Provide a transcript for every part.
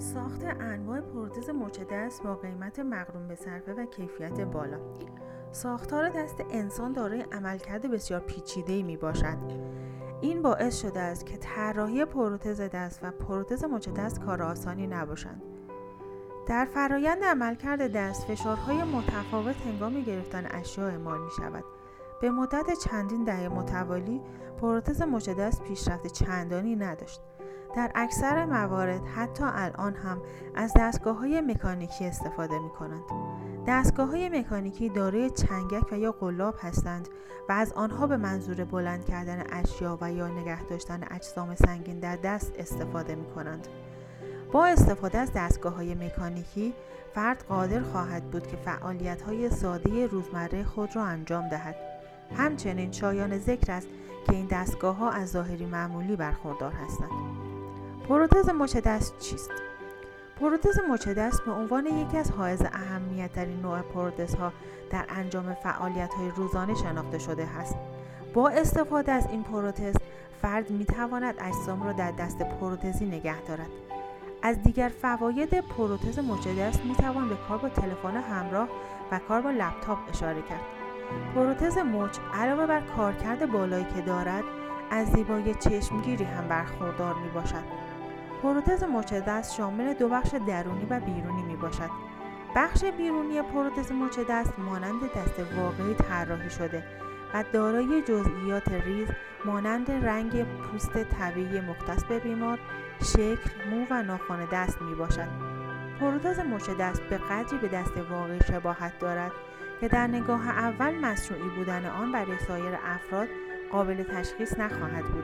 ساخت انواع پروتز مچ دست با قیمت مقرون به صرفه و کیفیت بالا. ساختار دست انسان دارای عملکرد بسیار پیچیده‌ای میباشد. این باعث شده است که طراحی پروتز دست و پروتز مچ دست کار آسانی نباشند. در فرایند عملکرد دست فشارهای متفاوت هنگام گرفتن اشیا اعمال می شود. به مدت چندین دهه متوالی پروتز مچ دست پیشرفت چندانی نداشت. در اکثر موارد حتی الان هم از دستگاه‌های مکانیکی استفاده می‌کنند. دستگاه‌های مکانیکی دارای چنگک و یا قلاب هستند و از آنها به منظور بلند کردن اشیا و یا نگه داشتن اجسام سنگین در دست استفاده می‌کنند. با استفاده از دستگاه‌های مکانیکی فرد قادر خواهد بود که فعالیت‌های ساده روزمره خود را انجام دهد. همچنین شایان ذکر است که این دستگاه‌ها از ظاهری معمولی برخوردار هستند. پروتز مچ دست چیست؟ پروتز مچ دست به عنوان یکی از حائز اهمیت ترین نوع پروتزها در انجام فعالیت‌های روزانه شناخته شده است. با استفاده از این پروتز فرد می‌تواند اجسام را در دست پروتزی نگه دارد. از دیگر فواید پروتز مچ دست می‌توان به کار با تلفن همراه و کار با لپتاپ اشاره کرد. پروتز مچ علاوه بر کارکرد بالایی که دارد، از زیبایی چشمگیری هم برخوردار میباشد. پروتز مچ دست شامل دو بخش درونی و بیرونی میباشد. بخش بیرونی پروتز مچ دست مانند دست واقعی طراحی شده و دارای جزئیات ریز مانند رنگ پوست طبیعی مختص به بیمار، شکل، مو و ناخن دست میباشد. پروتز مچ دست به قدری به دست واقعی شباهت دارد که در نگاه اول مصنوعی بودن آن برای سایر افراد قابل تشخیص نخواهد بود.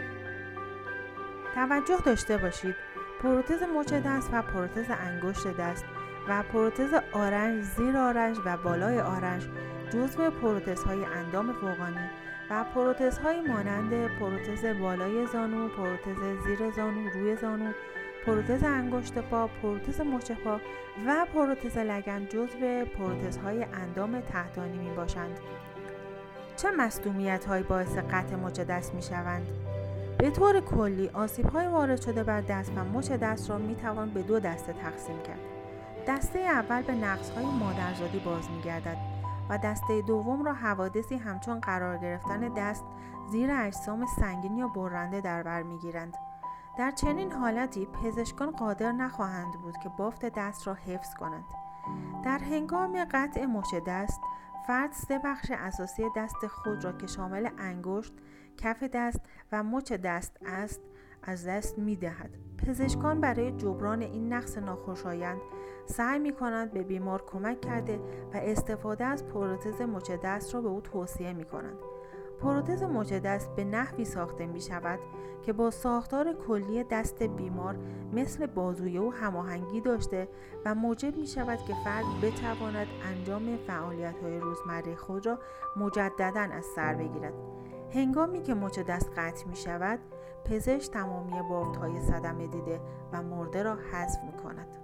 توجه داشته باشید پروتز مچ دست و پروتز انگشت دست و پروتز آرنج، زیر آرنج و بالای آرنج جزو پروتزهای اندام فوقانی و پروتزهایی مانند پروتز بالای زانو، پروتز زیر زانو، روی زانو، پروتز انگشت پا، پروتز مچ پا و پروتز لگن جزو پروتزهای اندام تحتانی می باشند. چه مصدومیت‌هایی باعث قطع مچ دست می‌شوند؟ به طور کلی آسیب‌های وارد شده بر دست و مچ دست را می‌توان به دو دسته تقسیم کرد. دسته اول به نقص‌های مادرزادی باز می‌گردد و دسته دوم را حوادثی همچون قرار گرفتن دست زیر اجسام سنگین یا برنده در بر می‌گیرند. در چنین حالتی پزشکان قادر نخواهند بود که بافت دست را حفظ کنند. در هنگام قطع مچ دست فرد سه بخش اساسی دست خود را که شامل انگشت، کف دست و مچ دست است از دست می دهد. پزشکان برای جبران این نقص ناخوشایند سعی می کنند به بیمار کمک کرده و استفاده از پروتز مچ دست را به او توصیه می کنند. پروتز مچ دست به نحوی ساخته می شود که با ساختار کلی دست بیمار مثل بازوی او هماهنگی داشته و موجب می شود که فرد بتواند انجام فعالیت‌های روزمره خود را مجدداً از سر بگیرد. هنگامی که مچ دست قطع می شود، پزشک تمامی بافت‌های صدمه دیده و مرده را حذف می کند.